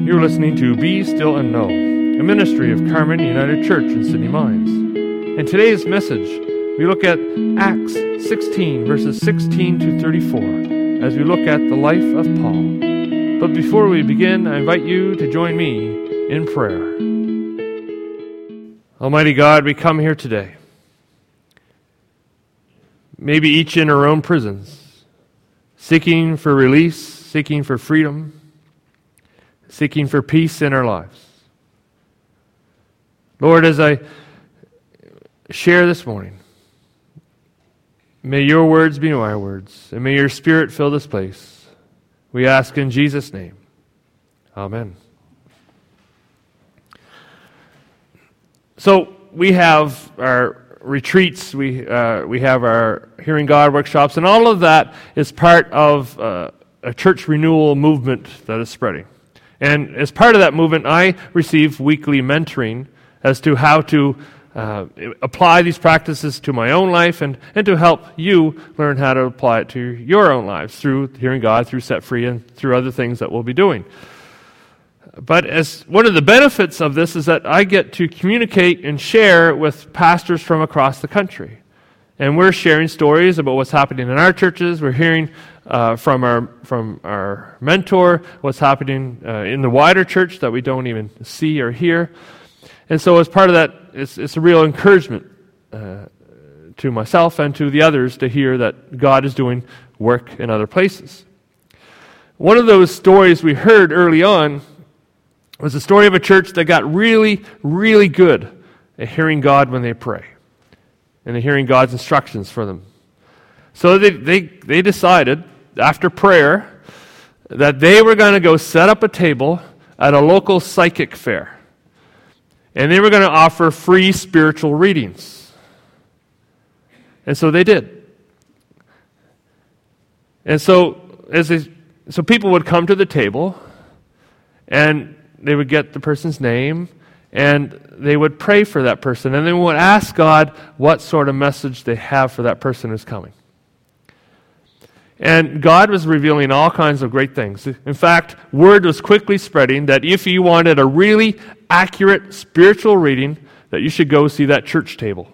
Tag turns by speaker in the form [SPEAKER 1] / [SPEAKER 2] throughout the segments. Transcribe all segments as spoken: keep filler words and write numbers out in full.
[SPEAKER 1] You're listening to Be Still and Know, a ministry of Carmen United Church in Sydney Mines. In today's message, we look at Acts sixteen, verses sixteen to thirty-four, as we look at the life of Paul. But before we begin, I invite you to join me in prayer. Almighty God, we come here today, maybe each in our own prisons, seeking for release, seeking for freedom, seeking for peace in our lives. Lord, as I share this morning, may your words be my words, and may your Spirit fill this place. We ask in Jesus' name. Amen. So we have our retreats, we uh, we have our Hearing God workshops, and all of that is part of uh, a church renewal movement that is spreading. And as part of that movement, I receive weekly mentoring as to how to uh, apply these practices to my own life and, and to help you learn how to apply it to your own lives through Hearing God, through Set Free, and through other things that we'll be doing. But as one of the benefits of this is that I get to communicate and share with pastors from across the country. And we're sharing stories about what's happening in our churches. We're hearing uh, from our from our mentor what's happening uh, in the wider church that we don't even see or hear. And so as part of that, it's, it's a real encouragement uh, to myself and to the others to hear that God is doing work in other places. One of those stories we heard early on was the story of a church that got really, really good at hearing God when they pray, and hearing God's instructions for them. So they, they, they decided, after prayer, that they were going to go set up a table at a local psychic fair. And they were going to offer free spiritual readings. And so they did. And so as they, so people would come to the table, and they would get the person's name, and they would pray for that person, and they would ask God what sort of message they have for that person who's coming. And God was revealing all kinds of great things. In fact, word was quickly spreading that if you wanted a really accurate spiritual reading, that you should go see that church table.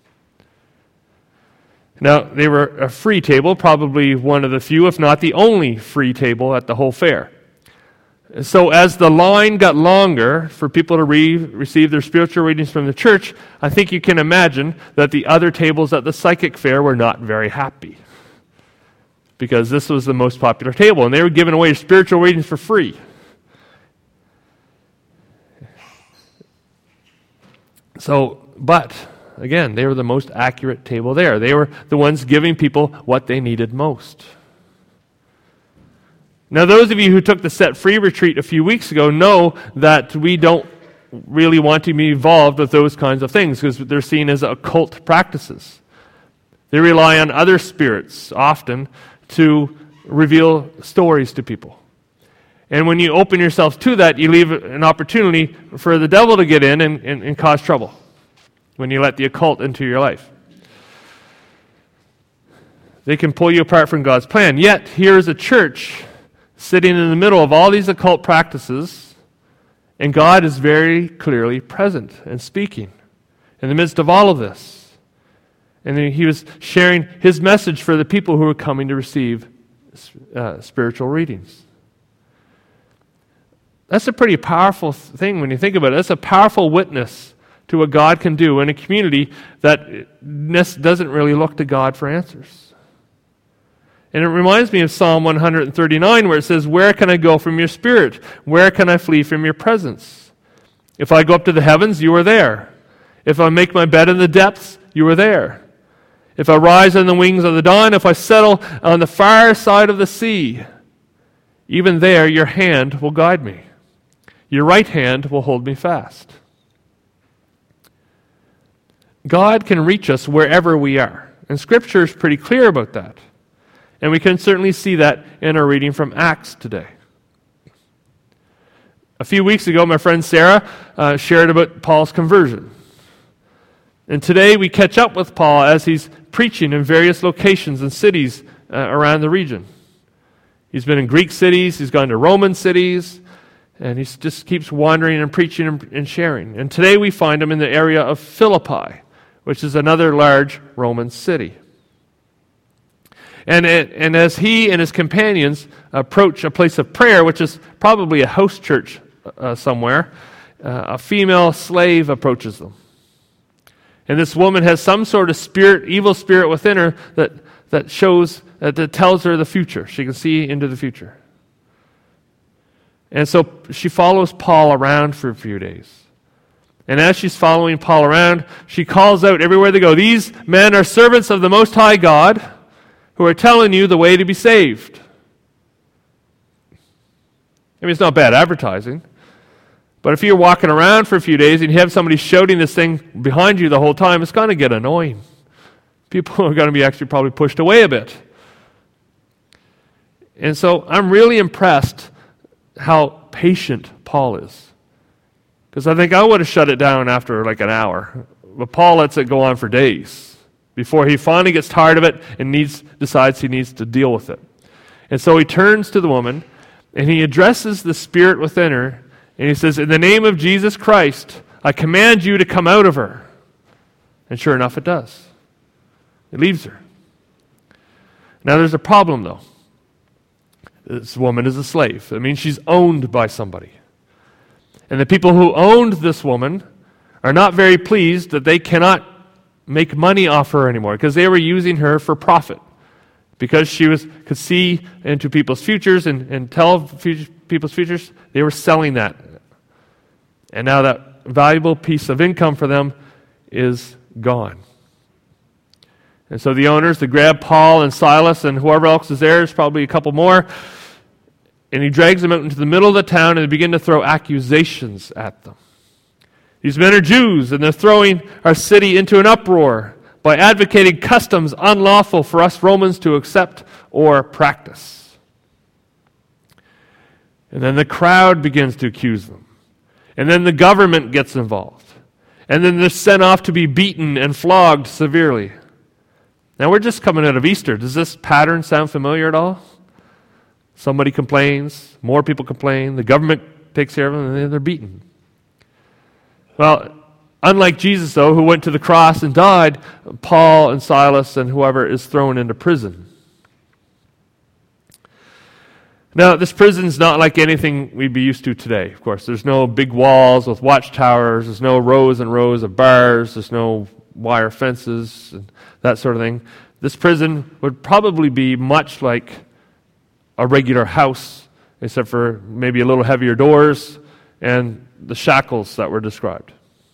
[SPEAKER 1] Now, they were a free table, probably one of the few, if not the only free table at the whole fair. So as the line got longer for people to re- receive their spiritual readings from the church, I think you can imagine that the other tables at the psychic fair were not very happy, because this was the most popular table, and they were giving away spiritual readings for free. So, but, again, they were the most accurate table there. They were the ones giving people what they needed most. Now, those of you who took the Set Free retreat a few weeks ago know that we don't really want to be involved with those kinds of things because they're seen as occult practices. They rely on other spirits often to reveal stories to people. And when you open yourself to that, you leave an opportunity for the devil to get in and, and, and cause trouble when you let the occult into your life. They can pull you apart from God's plan. Yet, here's a church sitting in the middle of all these occult practices, and God is very clearly present and speaking in the midst of all of this. And he was sharing his message for the people who were coming to receive uh, spiritual readings. That's a pretty powerful thing when you think about it. That's a powerful witness to what God can do in a community that doesn't really look to God for answers. And it reminds me of Psalm one thirty-nine, where it says, "Where can I go from your spirit? Where can I flee from your presence? If I go up to the heavens, you are there. If I make my bed in the depths, you are there. If I rise on the wings of the dawn, if I settle on the far side of the sea, even there your hand will guide me. Your right hand will hold me fast." God can reach us wherever we are. And Scripture is pretty clear about that. And we can certainly see that in our reading from Acts today. A few weeks ago, my friend Sarah uh, shared about Paul's conversion. And today we catch up with Paul as he's preaching in various locations and cities uh, around the region. He's been in Greek cities, he's gone to Roman cities, And he just keeps wandering and preaching and, and sharing. And today we find him in the area of Philippi, which is another large Roman city. And, it, and as he and his companions approach a place of prayer, which is probably a house church uh, somewhere, uh, a female slave approaches them. And this woman has some sort of spirit, evil spirit within her that, that shows, uh, that tells her the future. She can see into the future. And so she follows Paul around for a few days. And as she's following Paul around, she calls out everywhere they go, "These men are servants of the Most High God who are telling you the way to be saved." I mean, it's not bad advertising. But if you're walking around for a few days and you have somebody shouting this thing behind you the whole time, it's going to get annoying. People are going to be actually probably pushed away a bit. And so I'm really impressed how patient Paul is. Because I think I would have shut it down after like an hour. But Paul lets it go on for days before he finally gets tired of it and needs decides he needs to deal with it. And so he turns to the woman and he addresses the spirit within her. And he says, "In the name of Jesus Christ, I command you to come out of her." And sure enough, it does. It leaves her. Now there's a problem, though. This woman is a slave. That means she's owned by somebody. And the people who owned this woman are not very pleased that they cannot make money off her anymore because they were using her for profit. Because she was could see into people's futures and, and tell future, people's futures, they were selling that. And now that valuable piece of income for them is gone. And so the owners, they grab Paul and Silas and whoever else is there, there's probably a couple more, and he drags them out into the middle of the town and they begin to throw accusations at them. These men are Jews and they're throwing our city into an uproar by advocating customs unlawful for us Romans to accept or practice. And then the crowd begins to accuse them. And then the government gets involved. And then they're sent off to be beaten and flogged severely. Now we're just coming out of Easter. Does this pattern sound familiar at all? Somebody complains, more people complain, the government takes care of them, and then they're beaten. Well, unlike Jesus, though, who went to the cross and died, Paul and Silas and whoever is thrown into prison. Now, this prison's not like anything we'd be used to today, of course. There's no big walls with watchtowers. There's no rows and rows of bars. There's no wire fences and that sort of thing. This prison would probably be much like a regular house, except for maybe a little heavier doors and the shackles that were described.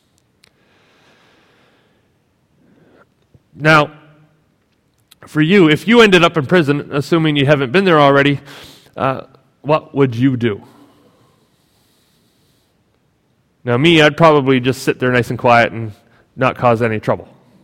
[SPEAKER 1] Now, for you, if you ended up in prison, assuming you haven't been there already, uh, what would you do? Now, me, I'd probably just sit there nice and quiet and not cause any trouble.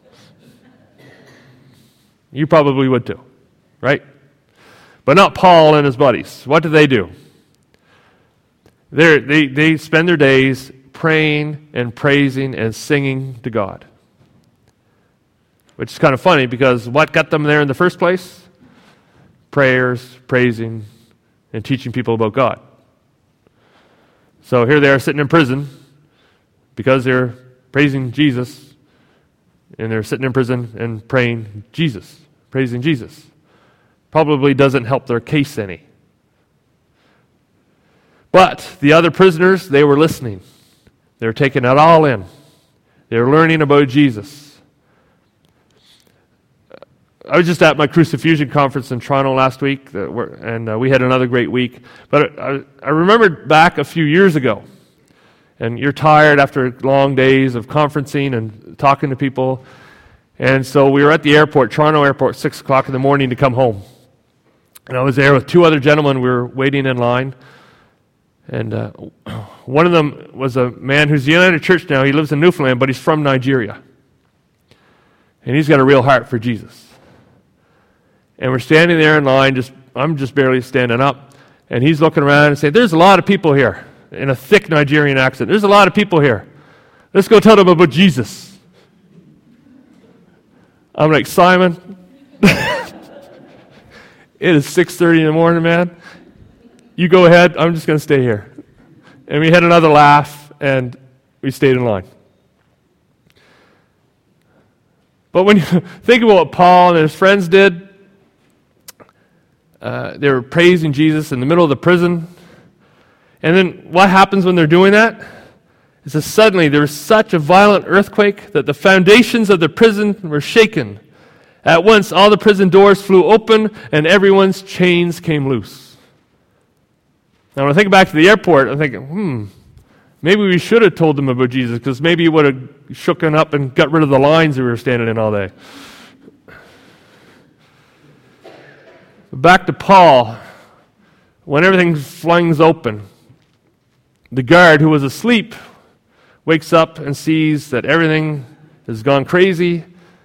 [SPEAKER 1] You probably would too, right? But not Paul and his buddies. What do they do? They're, they they spend their days praying and praising and singing to God. Which is kind of funny because what got them there in the first place? Prayers, praising, and teaching people about God. So here they are sitting in prison because they're praising Jesus, and they're sitting in prison and praying Jesus, praising Jesus. Probably doesn't help their case any. But the other prisoners, they were listening. They were taking it all in. They were learning about Jesus. I was just at my Crucifusion conference in Toronto last week, and uh, we had another great week. But I, I remembered back a few years ago, and you're tired after long days of conferencing and talking to people, and so we were at the airport, Toronto airport, six o'clock in the morning to come home. And I was there with two other gentlemen. We were waiting in line, and uh, one of them was a man who's the United Church now. He lives in Newfoundland, but he's from Nigeria, and he's got a real heart for Jesus. And we're standing there in line, just I'm just barely standing up, and he's looking around and saying, "There's a lot of people here," in a thick Nigerian accent. "There's a lot of people here. Let's go tell them about Jesus." I'm like, "Simon, it is six thirty in the morning, man. You go ahead. I'm just going to stay here." And we had another laugh, and we stayed in line. But when you think about what Paul and his friends did, uh, they were praising Jesus in the middle of the prison. And then what happens when they're doing that? It says suddenly there was such a violent earthquake that the foundations of the prison were shaken. At once all the prison doors flew open and everyone's chains came loose. Now when I think back to the airport, I'm thinking, hmm, maybe we should have told them about Jesus, because maybe it would have shooken up and got rid of the lines we were standing in all day. Back to Paul. When everything flings open, the guard who was asleep wakes up and sees that everything has gone crazy,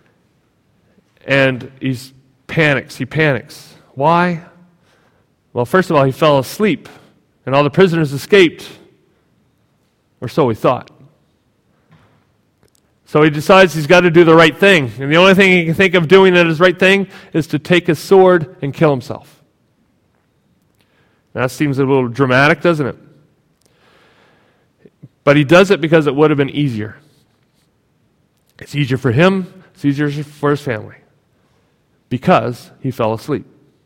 [SPEAKER 1] and he panics. He panics. Why? Well, first of all, he fell asleep, and all the prisoners escaped. Or so he thought. So he decides he's got to do the right thing. And the only thing he can think of doing that is right thing is to take his sword and kill himself. That seems a little dramatic, doesn't it? But he does it because it would have been easier. It's easier for him. It's easier for his family. Because he fell asleep.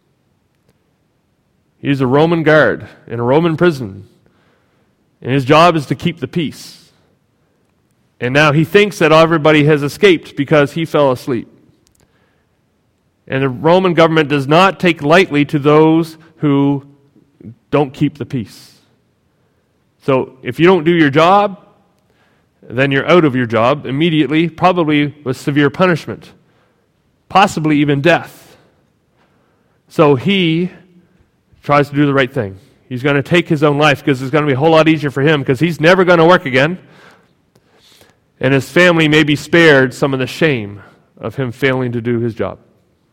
[SPEAKER 1] He's a Roman guard in a Roman prison. And his job is to keep the peace. And now he thinks that everybody has escaped because he fell asleep. And the Roman government does not take lightly to those who don't keep the peace. So if you don't do your job, then you're out of your job immediately, probably with severe punishment, possibly even death. So he tries to do the right thing. He's going to take his own life because it's going to be a whole lot easier for him because he's never going to work again. And his family may be spared some of the shame of him failing to do his job.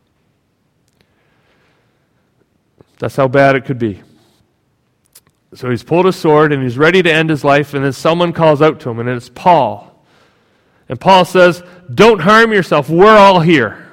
[SPEAKER 1] That's how bad it could be. So he's pulled his sword and he's ready to end his life, and then someone calls out to him, and it's Paul. And Paul says, "Don't harm yourself. We're all here."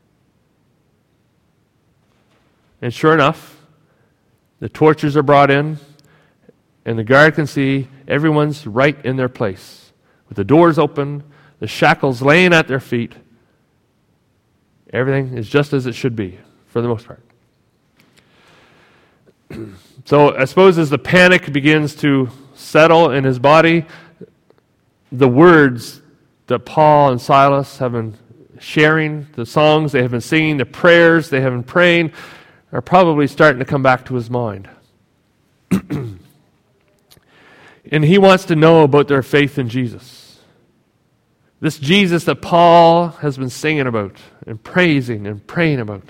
[SPEAKER 1] And sure enough, the torches are brought in, and the guard can see everyone's right in their place. With the doors open, the shackles laying at their feet. Everything is just as it should be, for the most part. So I suppose as the panic begins to settle in his body, the words that Paul and Silas have been sharing, the songs they have been singing, the prayers they have been praying, are probably starting to come back to his mind. And he wants to know about their faith in Jesus. This Jesus that Paul has been singing about and praising and praying about.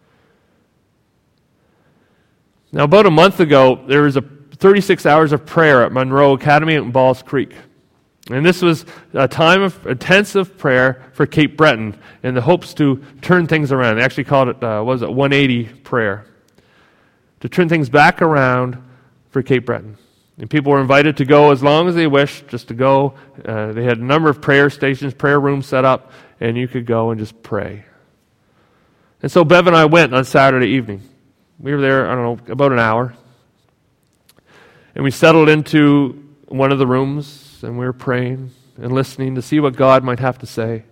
[SPEAKER 1] Now, about a month ago, there was a thirty-six hours of prayer at Monroe Academy in Balls Creek. And this was a time of intensive prayer for Cape Breton in the hopes to turn things around. They actually called it, uh, what was it, one eighty prayer. To turn things back around for Cape Breton. And people were invited to go as long as they wished, just to go. Uh, they had a number of prayer stations, prayer rooms set up, and you could go and just pray. And so Bev and I went on Saturday evening. We were there, I don't know, about an hour. And we settled into one of the rooms, and we were praying and listening to see what God might have to say.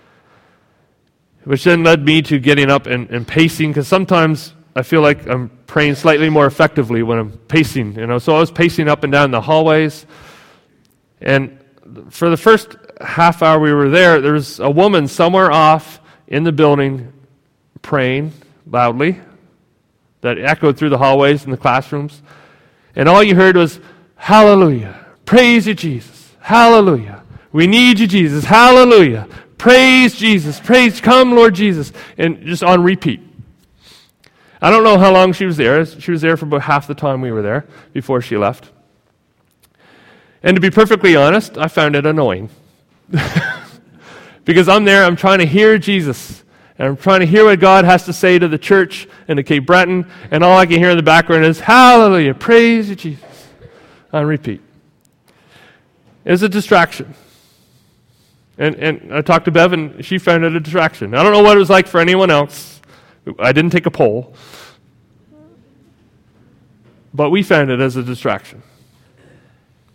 [SPEAKER 1] Which then led me to getting up and, and pacing, because sometimes I feel like I'm praying slightly more effectively when I'm pacing, you know. So I was pacing up and down the hallways. And for the first half hour we were there, there was a woman somewhere off in the building praying loudly that echoed through the hallways and the classrooms. And all you heard was, "Hallelujah. Praise you, Jesus. Hallelujah. We need you, Jesus. Hallelujah. Praise Jesus. Praise, come, Lord Jesus." And just on repeat. I don't know how long she was there. She was there for about half the time we were there before she left. And to be perfectly honest, I found it annoying. Because I'm there, I'm trying to hear Jesus. And I'm trying to hear what God has to say to the church and to Cape Breton. And all I can hear in the background is, "Hallelujah, praise you, Jesus." On repeat. It was a distraction. And, and I talked to Bev, and she found it a distraction. I don't know what it was like for anyone else. I didn't take a poll. But we found it as a distraction.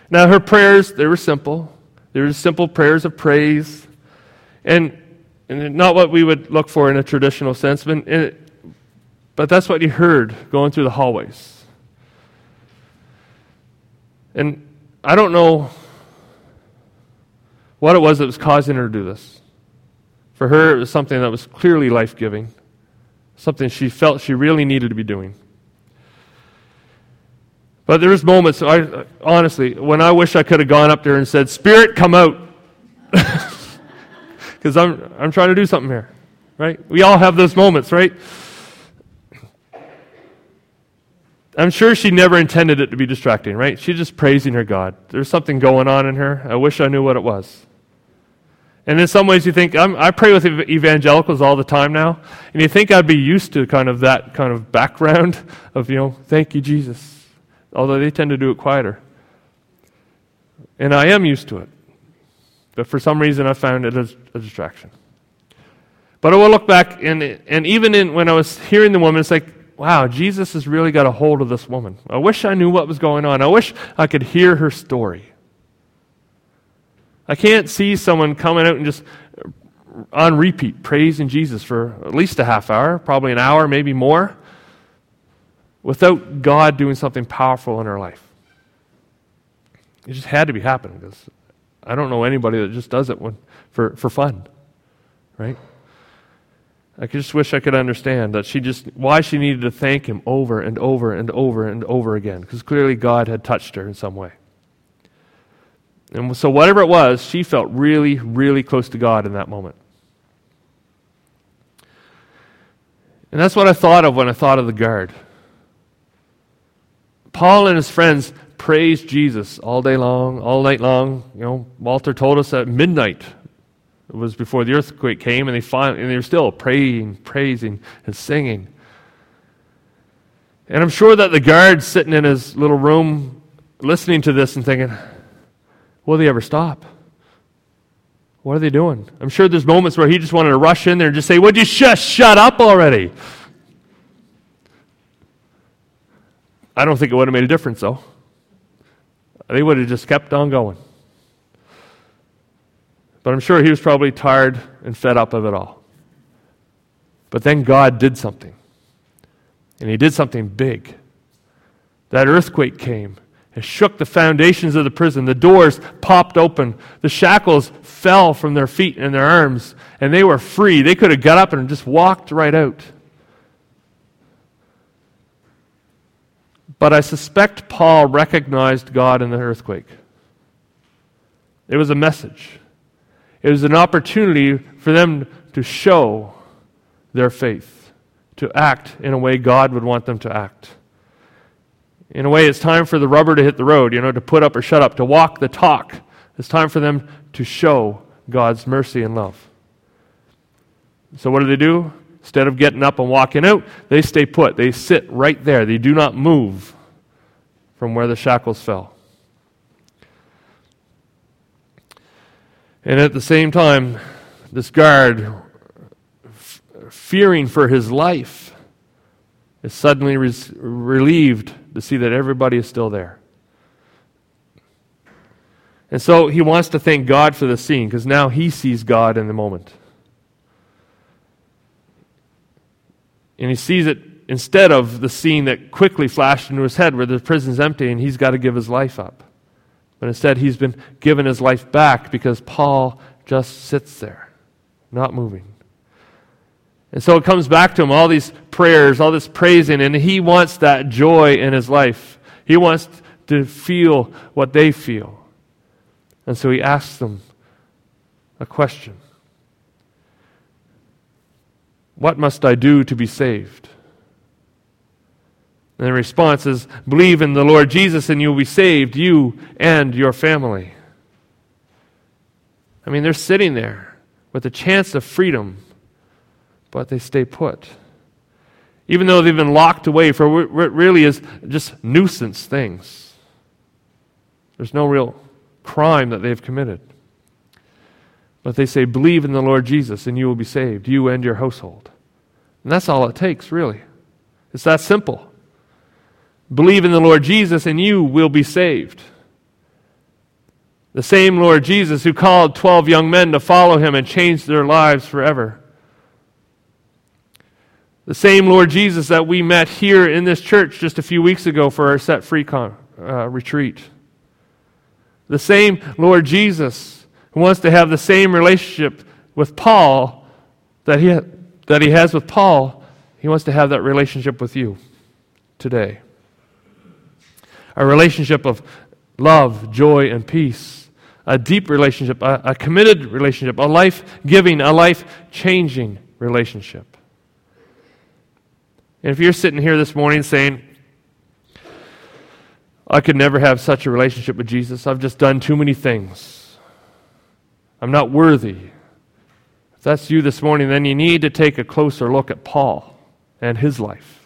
[SPEAKER 1] Now, her prayers, they were simple. They were simple prayers of praise. And, and not what we would look for in a traditional sense, but, it, but that's what you heard going through the hallways. And I don't know what it was that was causing her to do this. For her, it was something that was clearly life-giving, something she felt she really needed to be doing. But there was moments, I, honestly, when I wish I could have gone up there and said, "Spirit, come out." Because I'm, I'm trying to do something here, right? We all have those moments, right? I'm sure she never intended it to be distracting, right? She's just praising her God. There's something going on in her. I wish I knew what it was. And in some ways you think, I'm, I pray with evangelicals all the time now, and you think I'd be used to kind of that kind of background of, you know, thank you, Jesus. Although they tend to do it quieter. And I am used to it. But for some reason I found it as a distraction. But I will look back, and, and even in, when I was hearing the woman, it's like, wow, Jesus has really got a hold of this woman. I wish I knew what was going on. I wish I could hear her story. I can't see someone coming out and just on repeat praising Jesus for at least a half hour, probably an hour, maybe more, without God doing something powerful in her life. It just had to be happening, because I don't know anybody that just does it when, for, for fun, right? I just wish I could understand that she just, why she needed to thank him over and over and over and over again, because clearly God had touched her in some way. And so whatever it was, she felt really, really close to God in that moment. And that's what I thought of when I thought of the guard. Paul and his friends praised Jesus all day long, all night long. You know, Walter told us at midnight, it was before the earthquake came, and they finally, and they were still praying, praising, and singing. And I'm sure that the guard sitting in his little room listening to this and thinking, will they ever stop? What are they doing? I'm sure there's moments where he just wanted to rush in there and just say, would you just shut up already? I don't think it would have made a difference, though. They would have just kept on going. But I'm sure he was probably tired and fed up of it all. But then God did something. And he did something big. That earthquake came and shook the foundations of the prison. The doors popped open. The shackles fell from their feet and their arms. And they were free. They could have got up and just walked right out. But I suspect Paul recognized God in the earthquake. It was a message. It was an opportunity for them to show their faith, to act in a way God would want them to act. In a way, it's time for the rubber to hit the road, you know, to put up or shut up, to walk the talk. It's time for them to show God's mercy and love. So what do they do? Instead of getting up and walking out, they stay put. They sit right there. They do not move from where the shackles fell. And at the same time, this guard, f- fearing for his life, is suddenly res- relieved to see that everybody is still there. And so he wants to thank God for the scene, because now he sees God in the moment. And he sees it instead of the scene that quickly flashed into his head where the prison's empty and he's got to give his life up. But instead he's been given his life back because Paul just sits there, not moving. And so it comes back to him, all these prayers, all this praising, and he wants that joy in his life. He wants to feel what they feel. And so he asks them a question. What must I do to be saved? And the response is, believe in the Lord Jesus and you'll be saved, you and your family. I mean, they're sitting there with a chance of freedom, but they stay put. Even though they've been locked away for what really is just nuisance things. There's no real crime that they've committed. But they say, believe in the Lord Jesus and you will be saved, you and your household. And that's all it takes, really. It's that simple. Believe in the Lord Jesus and you will be saved. The same Lord Jesus who called twelve young men to follow him and changed their lives forever. The same Lord Jesus that we met here in this church just a few weeks ago for our Set Free con, uh, retreat. The same Lord Jesus who wants to have the same relationship with Paul that he, that he has with Paul, he wants to have that relationship with you today. A relationship of love, joy, and peace. A deep relationship, a, a committed relationship, a life-giving, a life-changing relationship. And if you're sitting here this morning saying, I could never have such a relationship with Jesus, I've just done too many things, I'm not worthy. If that's you this morning, then you need to take a closer look at Paul and his life.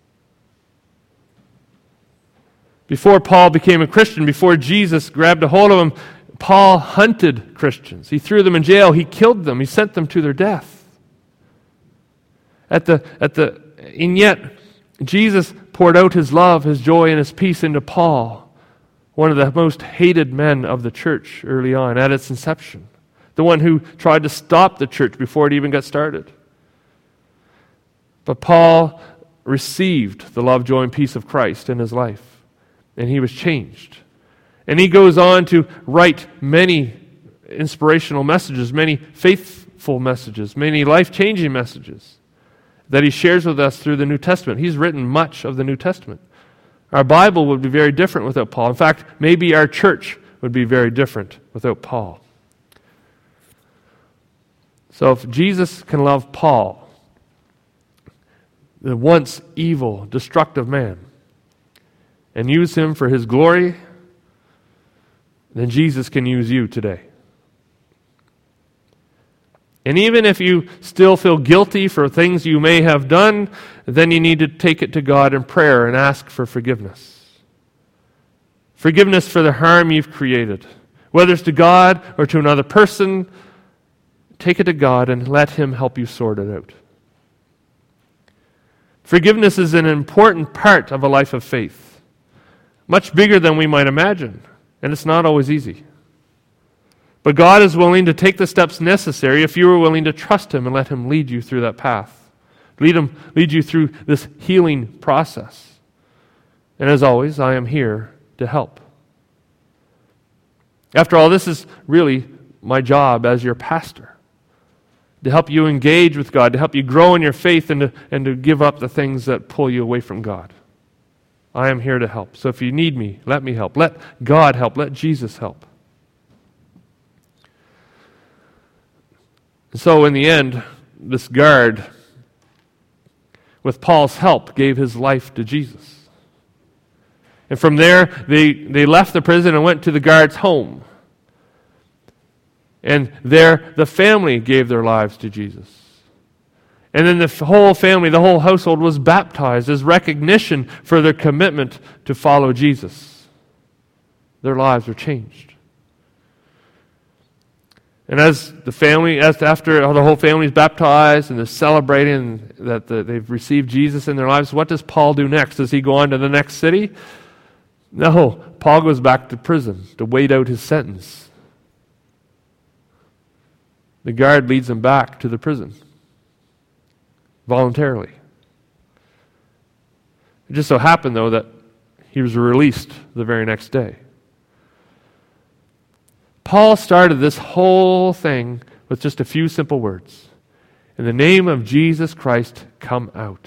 [SPEAKER 1] Before Paul became a Christian, before Jesus grabbed a hold of him, Paul hunted Christians. He threw them in jail. He killed them. He sent them to their death. At the, at the, and yet, Jesus poured out his love, his joy, and his peace into Paul, one of the most hated men of the church early on, at its inception. The one who tried to stop the church before it even got started. But Paul received the love, joy, and peace of Christ in his life, and he was changed. And he goes on to write many inspirational messages, many faithful messages, many life-changing messages that he shares with us through the New Testament. He's written much of the New Testament. Our Bible would be very different without Paul. In fact, maybe our church would be very different without Paul. So if Jesus can love Paul, the once evil, destructive man, and use him for his glory, then Jesus can use you today. And even if you still feel guilty for things you may have done, then you need to take it to God in prayer and ask for forgiveness. Forgiveness for the harm you've created. Whether it's to God or to another person, take it to God and let him help you sort it out. Forgiveness is an important part of a life of faith. Much bigger than we might imagine. And it's not always easy. But God is willing to take the steps necessary if you are willing to trust him and let him lead you through that path. Lead him, lead you through this healing process. And as always, I am here to help. After all, this is really my job as your pastor. To help you engage with God, to help you grow in your faith, and to, and to give up the things that pull you away from God. I am here to help. So if you need me, let me help. Let God help. Let Jesus help. So in the end, this guard, with Paul's help, gave his life to Jesus. And from there, they, they left the prison and went to the guard's home. And there, the family gave their lives to Jesus. And then the whole family, the whole household was baptized as recognition for their commitment to follow Jesus. Their lives were changed. And as the family, as after the whole family is baptized and they're celebrating that the, they've received Jesus in their lives, what does Paul do next? Does he go on to the next city? No, Paul goes back to prison to wait out his sentence. The guard leads him back to the prison. Voluntarily. It just so happened, though, that he was released the very next day. Paul started this whole thing with just a few simple words. In the name of Jesus Christ, come out.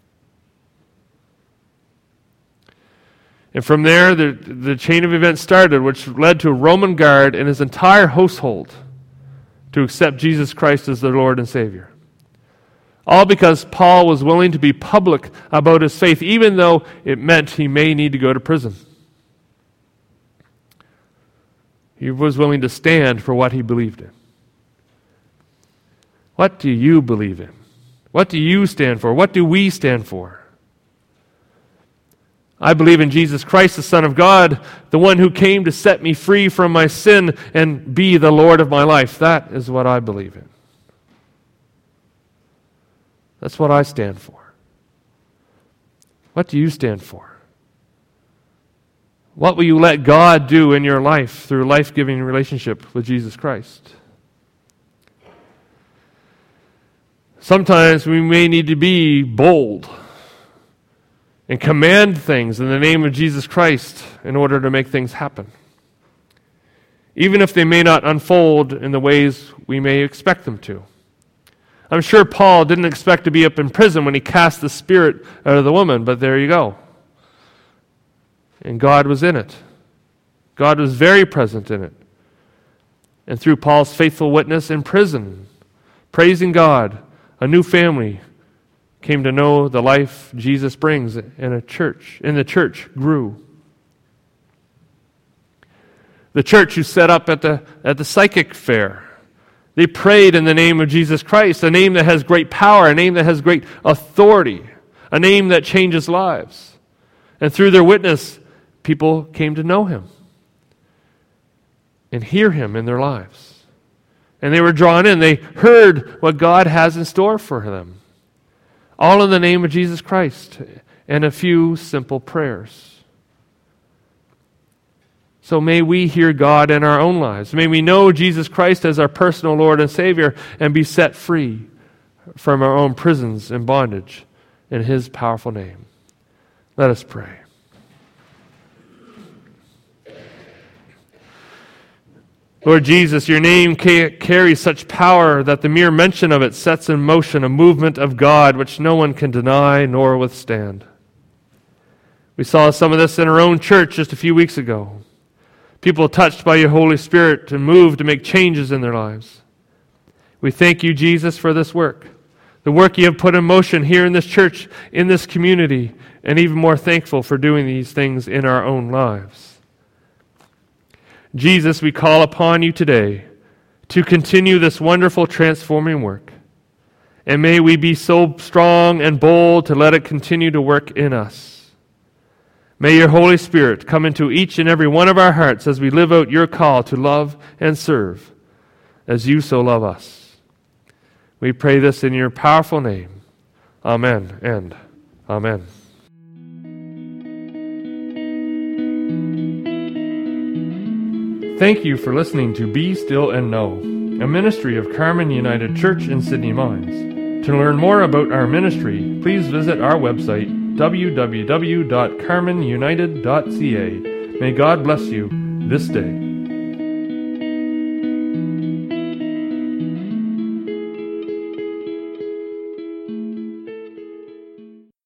[SPEAKER 1] And from there, the, the chain of events started, which led to a Roman guard and his entire household to accept Jesus Christ as their Lord and Savior. All because Paul was willing to be public about his faith, even though it meant he may need to go to prison. He was willing to stand for what he believed in. What do you believe in? What do you stand for? What do we stand for? I believe in Jesus Christ, the Son of God, the one who came to set me free from my sin and be the Lord of my life. That is what I believe in. That's what I stand for. What do you stand for? What will you let God do in your life through a life-giving relationship with Jesus Christ? Sometimes we may need to be bold and command things in the name of Jesus Christ in order to make things happen, even if they may not unfold in the ways we may expect them to. I'm sure Paul didn't expect to be up in prison when he cast the spirit out of the woman, but there you go. And God was in it. God was very present in it. And through Paul's faithful witness in prison, praising God, a new family came to know the life Jesus brings, and a church, in the church grew. The church who set up at the at the psychic fair, they prayed in the name of Jesus Christ, a name that has great power, a name that has great authority, a name that changes lives. And through their witness, people came to know him and hear him in their lives. And they were drawn in. They heard what God has in store for them. All in the name of Jesus Christ and a few simple prayers. So may we hear God in our own lives. May we know Jesus Christ as our personal Lord and Savior and be set free from our own prisons and bondage in his powerful name. Let us pray. Lord Jesus, your name ca- carries such power that the mere mention of it sets in motion a movement of God which no one can deny nor withstand. We saw some of this in our own church just a few weeks ago. People touched by your Holy Spirit and moved to make changes in their lives. We thank you, Jesus, for this work, the work you have put in motion here in this church, in this community, and even more thankful for doing these things in our own lives. Jesus, we call upon you today to continue this wonderful transforming work. And may we be so strong and bold to let it continue to work in us. May your Holy Spirit come into each and every one of our hearts as we live out your call to love and serve as you so love us. We pray this in your powerful name. Amen and amen. Thank you for listening to Be Still and Know, a ministry of Carmen United Church in Sydney Mines. To learn more about our ministry, please visit our website, w w w dot carmen united dot c a. May God bless you this day.